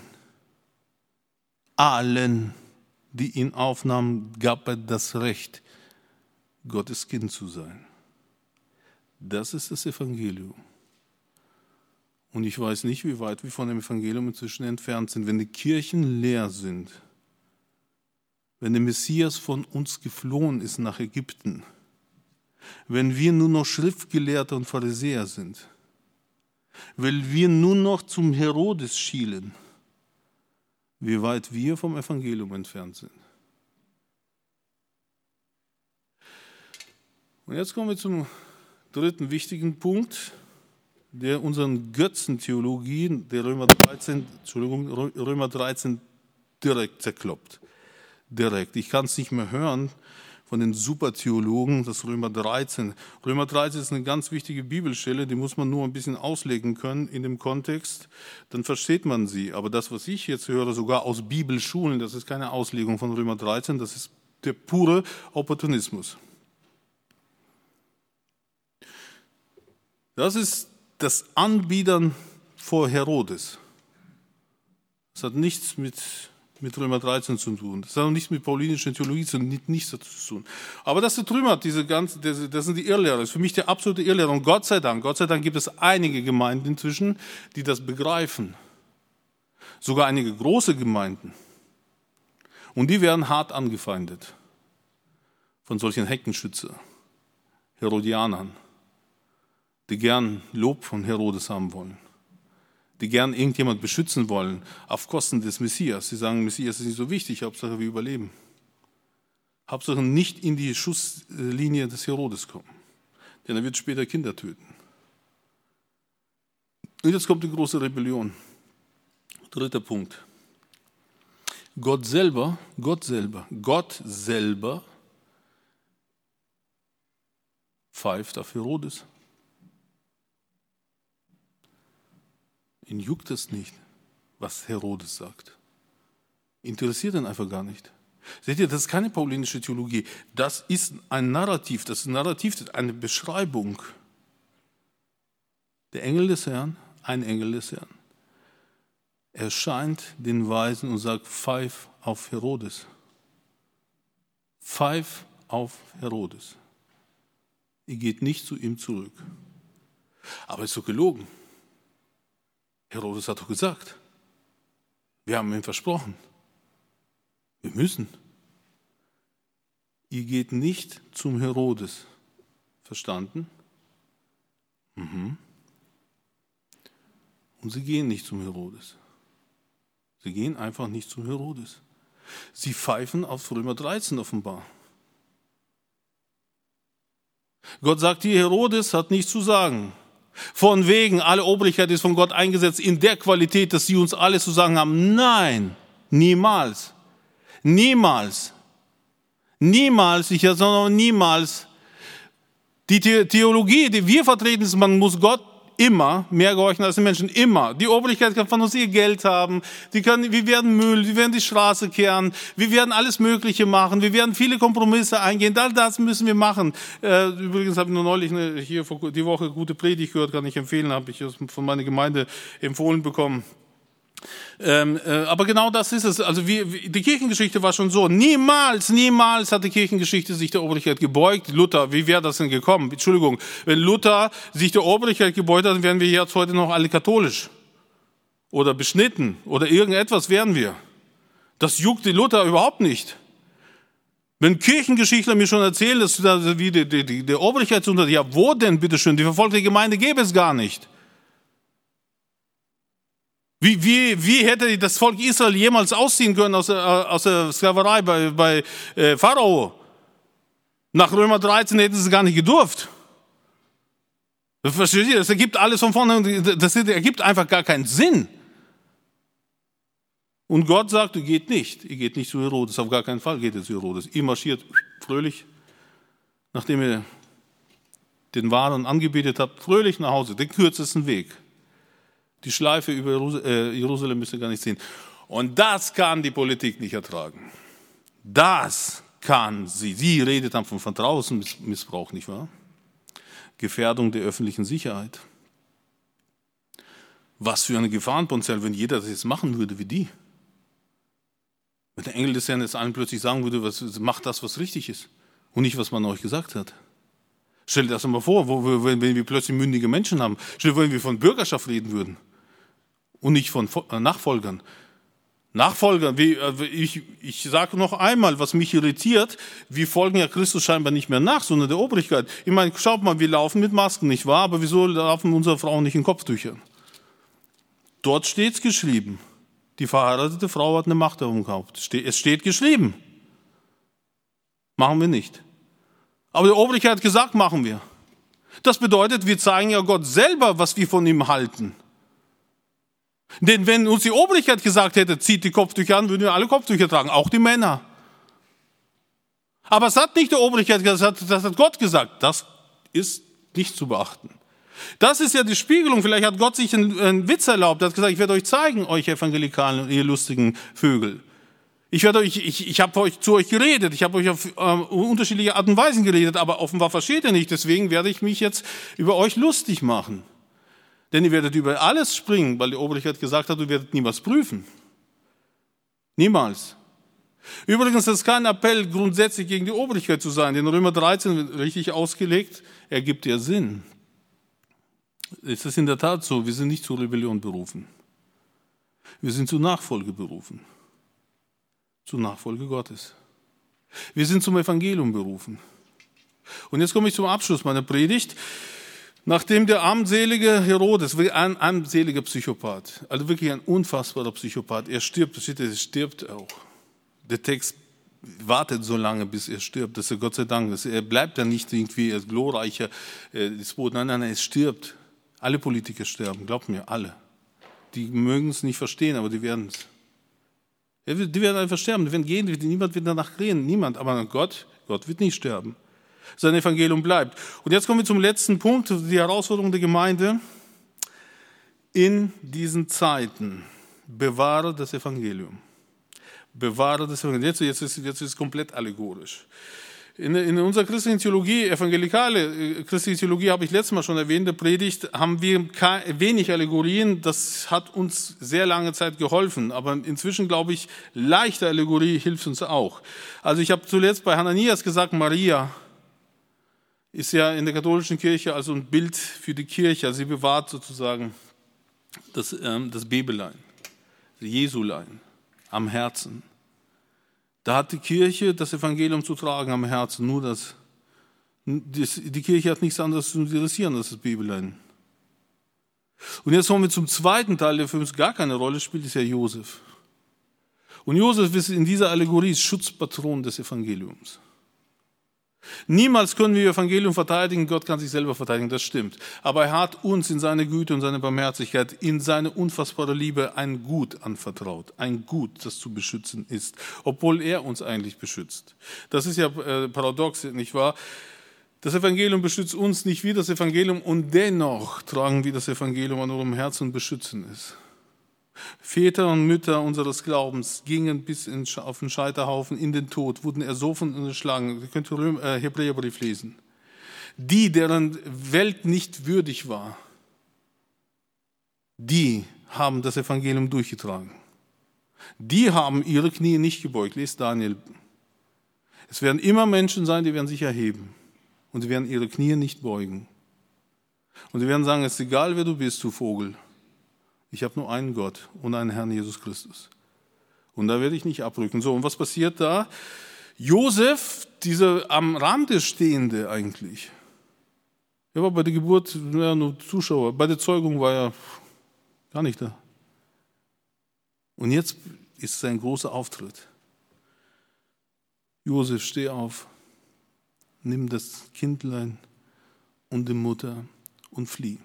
allen, die ihn aufnahmen, gab er das Recht, Gottes Kind zu sein. Das ist das Evangelium. Und ich weiß nicht, wie weit wir von dem Evangelium inzwischen entfernt sind. Wenn die Kirchen leer sind, wenn der Messias von uns geflohen ist nach Ägypten, wenn wir nur noch Schriftgelehrte und Pharisäer sind, wenn wir nur noch zum Herodes schielen, wie weit wir vom Evangelium entfernt sind. Und jetzt kommen wir zum dritten wichtigen Punkt, der unseren Götzentheologien, der Römer dreizehn, Entschuldigung, Römer dreizehn direkt zerkloppt. Direkt. Ich kann es nicht mehr hören von den Supertheologen, das Römer dreizehn. Römer dreizehn ist eine ganz wichtige Bibelstelle, die muss man nur ein bisschen auslegen können in dem Kontext, dann versteht man sie. Aber das, was ich jetzt höre, sogar aus Bibelschulen, das ist keine Auslegung von Römer dreizehn, das ist der pure Opportunismus. Das ist das Anbiedern vor Herodes. Das hat nichts mit, mit Römer dreizehn zu tun. Das hat auch nichts mit paulinischer Theologie zu tun, nichts dazu zu tun. Aber das zertrümmert diese ganze, das sind die Irrlehrer. Das ist für mich die absolute Irrlehrer. Und Gott sei Dank, Gott sei Dank gibt es einige Gemeinden inzwischen, die das begreifen. Sogar einige große Gemeinden. Und die werden hart angefeindet von solchen Heckenschützer, Herodianern, die gern Lob von Herodes haben wollen, die gern irgendjemand beschützen wollen auf Kosten des Messias. Sie sagen, Messias ist nicht so wichtig, Hauptsache wir überleben. Hauptsache nicht in die Schusslinie des Herodes kommen, denn er wird später Kinder töten. Und jetzt kommt die große Rebellion. Dritter Punkt. Gott selber, Gott selber, Gott selber pfeift auf Herodes. Ihn juckt es nicht, was Herodes sagt. Interessiert ihn einfach gar nicht. Seht ihr, das ist keine paulinische Theologie. Das ist ein Narrativ. Das ist ein Narrativ, das ist eine Beschreibung. Der Engel des Herrn, ein Engel des Herrn, erscheint den Weisen und sagt, pfeif auf Herodes. Pfeif auf Herodes. Ihr geht nicht zu ihm zurück. Aber es ist so gelogen. Herodes hat doch gesagt, wir haben ihm versprochen, wir müssen. Ihr geht nicht zum Herodes, Verstanden? Mhm. Und sie gehen nicht zum Herodes. Sie gehen einfach nicht zum Herodes. Sie pfeifen auf Römer dreizehn offenbar. Gott sagt, die Herodes hat nichts zu sagen. Von wegen, alle Obrigkeit ist von Gott eingesetzt in der Qualität, dass sie uns alles zu sagen haben. Nein, niemals. Niemals. Niemals, ich sage noch niemals. Die Theologie, die wir vertreten, ist, man muss Gott immer mehr gehorchen als den Menschen. Immer. Die Obrigkeit kann von uns ihr Geld haben. Die können, wir werden Müll, wir werden die Straße kehren. Wir werden alles Mögliche machen. Wir werden viele Kompromisse eingehen. All das müssen wir machen. Äh, übrigens habe ich nur neulich eine, hier vor, die Woche gute Predigt gehört, kann ich empfehlen, habe ich von meiner Gemeinde empfohlen bekommen. Ähm, äh, aber genau das ist es. Also wie, wie, die Kirchengeschichte war schon so. Niemals, niemals hat die Kirchengeschichte sich der Obrigkeit gebeugt. Luther, wie wäre das denn gekommen? Entschuldigung, wenn Luther sich der Obrigkeit gebeugt hat, dann wären wir jetzt heute noch alle katholisch. Oder beschnitten. Oder irgendetwas wären wir. Das juckte Luther überhaupt nicht. Wenn Kirchengeschichtler mir schon erzählen, dass da wie die, die, die, der Obrigkeit unter, ja wo denn bitteschön? Die verfolgte Gemeinde gäbe es gar nicht. Wie, wie, wie hätte das Volk Israel jemals ausziehen können aus, aus der Sklaverei bei, bei äh, Pharao? Nach Römer dreizehn hätten sie gar nicht gedurft. Versteht ihr? Das ergibt alles von vorne, das ergibt einfach gar keinen Sinn. Und Gott sagt, ihr geht nicht, ihr geht nicht zu Herodes, auf gar keinen Fall geht ihr zu Herodes. Ihr marschiert fröhlich, nachdem ihr den Wahren angebetet habt, fröhlich nach Hause, den kürzesten Weg. Die Schleife über Jerusalem müsst ihr gar nicht sehen. Und das kann die Politik nicht ertragen. Das kann sie. Sie redet dann von Vertrauensmissbrauch, nicht wahr? Gefährdung der öffentlichen Sicherheit. Was für eine Gefahrenpotenzial, wenn jeder das jetzt machen würde wie die. Wenn der Engel des Herrn jetzt allen plötzlich sagen würde, was, macht das, was richtig ist und nicht, was man euch gesagt hat. Stell dir das mal vor, wo, wo, wenn wir plötzlich mündige Menschen haben. Stell dir vor, wenn wir von Bürgerschaft reden würden. Und nicht von Nachfolgern. Nachfolger, wie, ich, ich sage noch einmal, was mich irritiert, wir folgen ja Christus scheinbar nicht mehr nach, sondern der Obrigkeit. Ich meine, schaut mal, wir laufen mit Masken, nicht wahr? Aber wieso laufen unsere Frauen nicht in Kopftüchern? Dort steht es geschrieben. Die verheiratete Frau hat eine Machterhöhung gehabt. Es steht geschrieben. Machen wir nicht. Aber die Obrigkeit hat gesagt, machen wir. Das bedeutet, wir zeigen ja Gott selber, was wir von ihm halten. Denn wenn uns die Obrigkeit gesagt hätte, zieht die Kopftücher an, würden wir alle Kopftücher tragen, auch die Männer. Aber es hat nicht die Obrigkeit gesagt, das hat Gott gesagt. Das ist nicht zu beachten. Das ist ja die Spiegelung. Vielleicht hat Gott sich einen, einen Witz erlaubt. Er hat gesagt, ich werde euch zeigen, euch Evangelikalen, ihr lustigen Vögel. Ich werde euch, ich, ich habe euch zu euch geredet. Ich habe euch auf äh, unterschiedliche Art und Weisen geredet, aber offenbar versteht ihr nicht. Deswegen werde ich mich jetzt über euch lustig machen. Denn ihr werdet über alles springen, weil die Obrigkeit gesagt hat, ihr werdet niemals prüfen. Niemals. Übrigens, das ist kein Appell, grundsätzlich gegen die Obrigkeit zu sein. In Römer dreizehn, richtig ausgelegt, ergibt ja Sinn. Es ist in der Tat so, wir sind nicht zur Rebellion berufen. Wir sind zur Nachfolge berufen. Zur Nachfolge Gottes. Wir sind zum Evangelium berufen. Und jetzt komme ich zum Abschluss meiner Predigt. Nachdem der armselige Herodes, ein armseliger Psychopath, also wirklich ein unfassbarer Psychopath, er stirbt, das steht, er stirbt auch. Der Text wartet so lange, bis er stirbt, dass er Gott sei Dank, dass er bleibt dann nicht irgendwie als glorreicher Despot, nein, nein, nein, er stirbt. Alle Politiker sterben, glaubt mir, alle. Die mögen es nicht verstehen, aber die werden es. Die werden einfach sterben, die werden gehen, niemand wird danach reden, niemand, aber Gott, Gott wird nicht sterben. Sein Evangelium bleibt. Und jetzt kommen wir zum letzten Punkt, die Herausforderung der Gemeinde. In diesen Zeiten bewahre das Evangelium. Bewahre das Evangelium. Jetzt, jetzt, ist, jetzt ist es komplett allegorisch. In, in unserer christlichen Theologie, evangelikale christliche Theologie, habe ich letztes Mal schon erwähnt, der Predigt, haben wir wenig Allegorien. Das hat uns sehr lange Zeit geholfen. Aber inzwischen, glaube ich, leichte Allegorie hilft uns auch. Also ich habe zuletzt bei Hananias gesagt, Maria ist ja in der katholischen Kirche also ein Bild für die Kirche. Also sie bewahrt sozusagen das, ähm, das Babelein, das Jesulein am Herzen. Da hat die Kirche das Evangelium zu tragen am Herzen, nur das, Die Kirche hat nichts anderes zu interessieren als das Bibellernen. Und jetzt kommen wir zum zweiten Teil, der für uns gar keine Rolle spielt, ist ja Josef. Und Josef ist in dieser Allegorie Schutzpatron des Evangeliums. Niemals können wir Evangelium verteidigen, Gott kann sich selber verteidigen, das stimmt. Aber er hat uns in seine Güte und seine Barmherzigkeit, in seine unfassbare Liebe ein Gut anvertraut. Ein Gut, das zu beschützen ist, obwohl er uns eigentlich beschützt. Das ist ja äh, paradox, nicht wahr? Das Evangelium beschützt uns nicht wie das Evangelium und dennoch tragen wir das Evangelium an unserem Herzen und beschützen es. Väter und Mütter unseres Glaubens gingen bis in, auf den Scheiterhaufen in den Tod, wurden ersoffen und erschlagen. Ihr könnt den äh, Hebräerbrief lesen. Die, deren Welt nicht würdig war, die haben das Evangelium durchgetragen. Die haben ihre Knie nicht gebeugt. Lest Daniel. Es werden immer Menschen sein, die werden sich erheben. Und sie werden ihre Knie nicht beugen. Und sie werden sagen, es ist egal, wer du bist, du Vogel. Ich habe nur einen Gott und einen Herrn Jesus Christus. Und da werde ich nicht abrücken. So, und was passiert da? Josef, dieser am Rande Stehende eigentlich. Er war bei der Geburt ja, nur Zuschauer. Bei der Zeugung war er gar nicht da. Und jetzt ist sein großer Auftritt. Josef, steh auf. Nimm das Kindlein und die Mutter und flieh.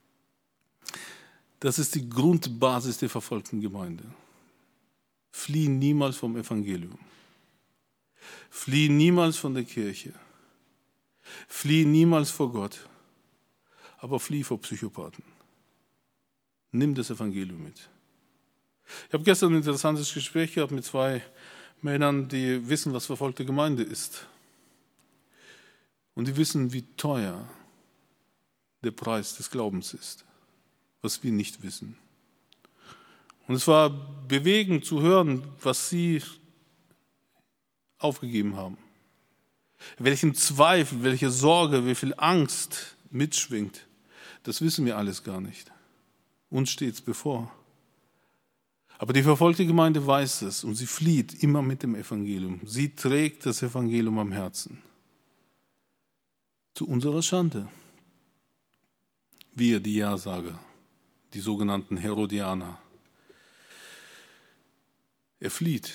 Das ist die Grundbasis der verfolgten Gemeinde. Flieh niemals vom Evangelium. Flieh niemals von der Kirche. Flieh niemals vor Gott. Aber flieh vor Psychopathen. Nimm das Evangelium mit. Ich habe gestern ein interessantes Gespräch gehabt mit zwei Männern, die wissen, was verfolgte Gemeinde ist. Und die wissen, wie teuer der Preis des Glaubens ist. Was wir nicht wissen. Und es war bewegend zu hören, was sie aufgegeben haben. Welchen Zweifel, welche Sorge, wie viel Angst mitschwingt, das wissen wir alles gar nicht. Uns steht es bevor. Aber die verfolgte Gemeinde weiß es und sie flieht immer mit dem Evangelium. Sie trägt das Evangelium am Herzen. Zu unserer Schande. Wir, die Ja-Sager. Die sogenannten Herodianer. Er flieht.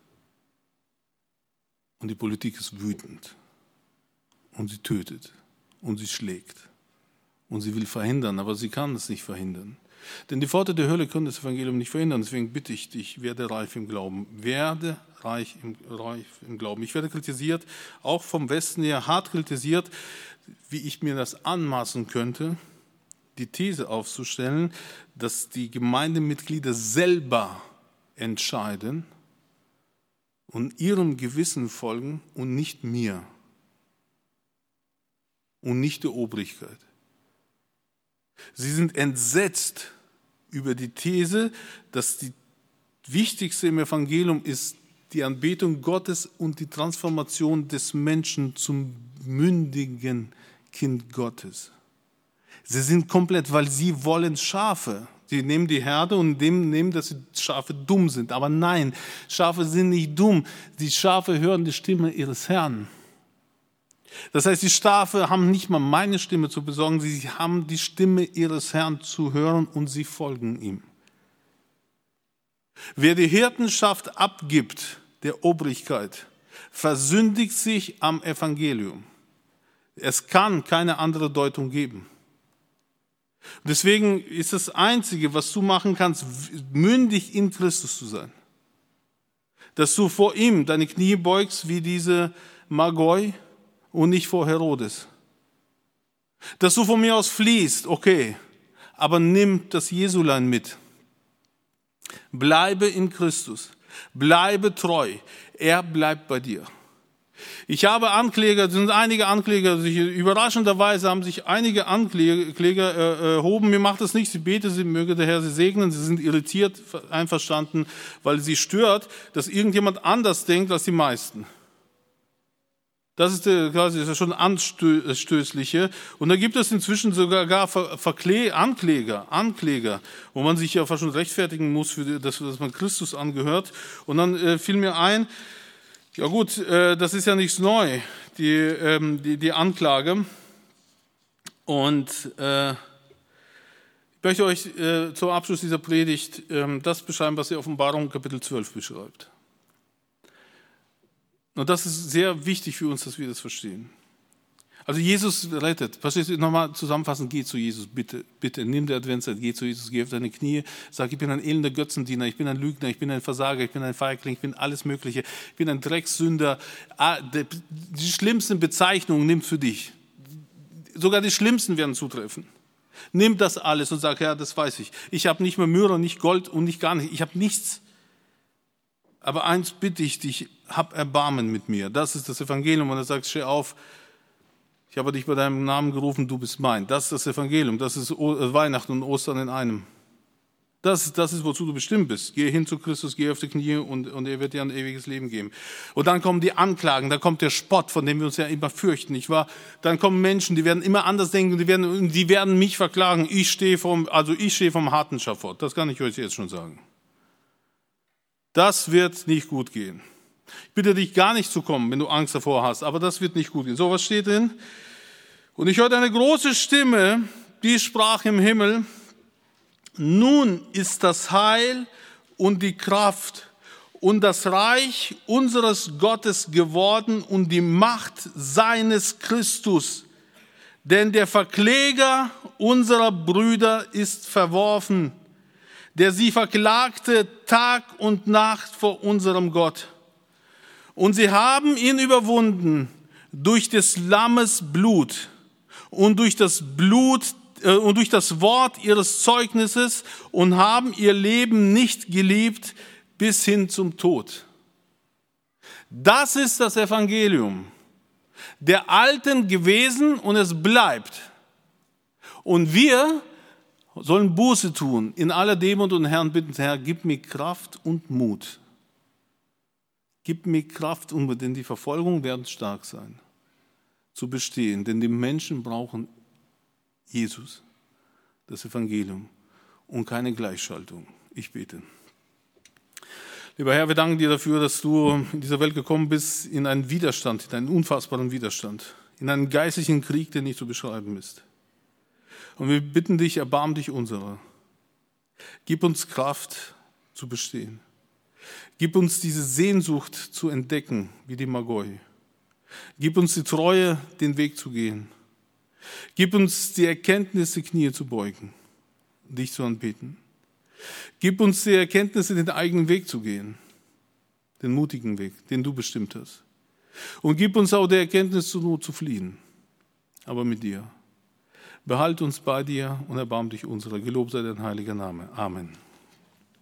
Und die Politik ist wütend. Und sie tötet. Und sie schlägt. Und sie will verhindern, aber sie kann es nicht verhindern. Denn die Pforten der Hölle können das Evangelium nicht verhindern. Deswegen bitte ich dich, werde reif im Glauben. Werde reich im, reif im Glauben. Ich werde kritisiert, auch vom Westen her hart kritisiert, wie ich mir das anmaßen könnte, die These aufzustellen, dass die Gemeindemitglieder selber entscheiden und ihrem Gewissen folgen und nicht mir und nicht der Obrigkeit. Sie sind entsetzt über die These, dass die wichtigste im Evangelium ist die Anbetung Gottes und die Transformation des Menschen zum mündigen Kind Gottes. Sie sind komplett, weil sie wollen Schafe. Sie nehmen die Herde und nehmen, dass die Schafe dumm sind. Aber nein, Schafe sind nicht dumm. Die Schafe hören die Stimme ihres Herrn. Das heißt, die Schafe haben nicht mal meine Stimme zu besorgen, sie haben die Stimme ihres Herrn zu hören und sie folgen ihm. Wer die Hirtenschaft abgibt, der Obrigkeit, versündigt sich am Evangelium. Es kann keine andere Deutung geben. Deswegen ist das Einzige, was du machen kannst, mündig in Christus zu sein. Dass du vor ihm deine Knie beugst wie diese Magoi und nicht vor Herodes. Dass du von mir aus fliehst, okay, aber nimm das Jesulein mit. Bleibe in Christus, bleibe treu, er bleibt bei dir. Ich habe Ankläger, es sind einige Ankläger, überraschenderweise haben sich einige Ankläger erhoben, mir macht das nichts, ich bete, sie möge der Herr sie segnen, sie sind irritiert, einverstanden, weil sie stört, dass irgendjemand anders denkt als die meisten. Das ist, der, das ist schon anstößliche. Und da gibt es inzwischen sogar gar Verklä- Ankläger, Ankläger, wo man sich ja fast schon rechtfertigen muss, für das, dass man Christus angehört. Und dann äh, fiel mir ein, Ja gut, das ist ja nichts neu, die, ähm, die, die Anklage. Und äh, ich möchte euch äh, zum Abschluss dieser Predigt ähm, das beschreiben, was die Offenbarung Kapitel zwölf beschreibt. Und das ist sehr wichtig für uns, dass wir das verstehen. Also Jesus rettet. Verstehst du, nochmal zusammenfassend, geh zu Jesus, bitte, bitte, nimm die Adventszeit, geh zu Jesus, geh auf deine Knie, sag, ich bin ein elender Götzendiener, ich bin ein Lügner, ich bin ein Versager, ich bin ein Feigling, ich bin alles Mögliche, ich bin ein Dreckssünder. Die schlimmsten Bezeichnungen nimm für dich. Sogar die schlimmsten werden zutreffen. Nimm das alles und sag, ja, das weiß ich. Ich habe nicht mehr Myrrhe, nicht Gold und nicht gar nicht, ich habe nichts. Aber eins bitte ich dich, hab Erbarmen mit mir. Das ist das Evangelium. Und er sagt, steh auf, ich habe dich bei deinem Namen gerufen, du bist mein. Das ist das Evangelium, das ist Weihnachten und Ostern in einem. Das, das ist, wozu du bestimmt bist. Geh hin zu Christus, geh auf die Knie und, und er wird dir ein ewiges Leben geben. Und dann kommen die Anklagen, dann kommt der Spott, von dem wir uns ja immer fürchten, nicht wahr? Dann kommen Menschen, die werden immer anders denken, die werden, die werden mich verklagen. Ich stehe vom, also ich stehe vom harten Schafott. Das kann ich euch jetzt schon sagen. Das wird nicht gut gehen. Ich bitte dich, gar nicht zu kommen, wenn du Angst davor hast, aber das wird nicht gut gehen. So, was steht drin? Und ich hörte eine große Stimme, die sprach im Himmel, nun ist das Heil und die Kraft und das Reich unseres Gottes geworden und die Macht seines Christus. Denn der Verkläger unserer Brüder ist verworfen, der sie verklagte Tag und Nacht vor unserem Gott. Und sie haben ihn überwunden durch des Lammes Blut und durch das Blut äh, und durch das Wort ihres Zeugnisses und haben ihr Leben nicht geliebt bis hin zum Tod. Das ist das Evangelium der Alten gewesen und es bleibt. Und wir sollen Buße tun, in aller Demut und Herrn bitten, Herr, gib mir Kraft und Mut. Gib mir Kraft und Mut, denn die Verfolgung werden stark sein, zu bestehen. Denn die Menschen brauchen Jesus, das Evangelium und keine Gleichschaltung. Ich bete. Lieber Herr, wir danken dir dafür, dass du in dieser Welt gekommen bist, in einen Widerstand, in einen unfassbaren Widerstand, in einen geistlichen Krieg, der nicht zu beschreiben ist. Und wir bitten dich, erbarm dich unserer. Gib uns Kraft zu bestehen. Gib uns diese Sehnsucht zu entdecken, wie die Magoi. Gib uns die Treue, den Weg zu gehen. Gib uns die Erkenntnis, die Knie zu beugen, dich zu anbeten. Gib uns die Erkenntnis, den eigenen Weg zu gehen, den mutigen Weg, den du bestimmt hast. Und gib uns auch die Erkenntnis, zur Not zu fliehen, aber mit dir. Behalt uns bei dir und erbarm dich unserer. Gelobt sei dein heiliger Name. Amen.